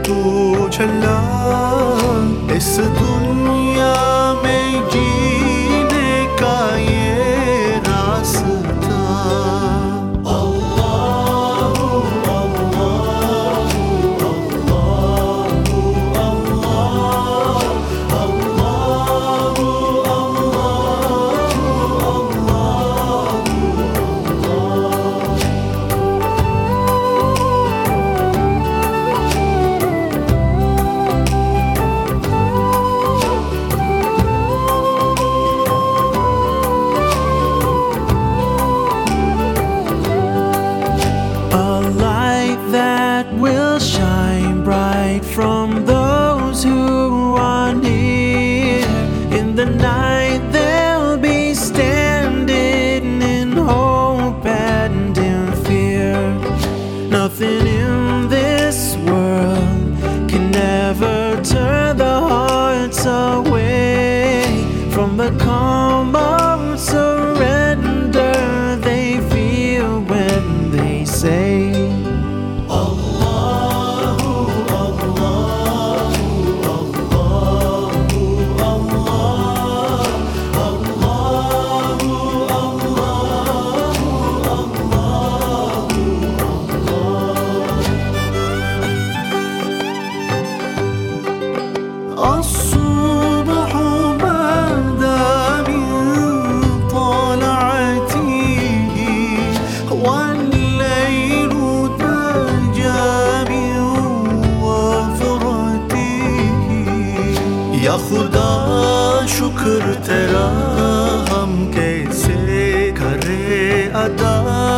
तू चला इस दुनिया में जीने का ये रास्ता। अल्लाहु अल्लाहु अल्लाहु अल्लाहु अल्लाहु that will shine bright from those who are near. In the night they'll be standing in hope and in fear. Nothing in this world can ever turn the hearts away from the calm of surrender they feel when they say الصبح بدا من طلعته والليل تجا من وفرته। या खुदा शुक्र तेरा हम कैसे करे अदा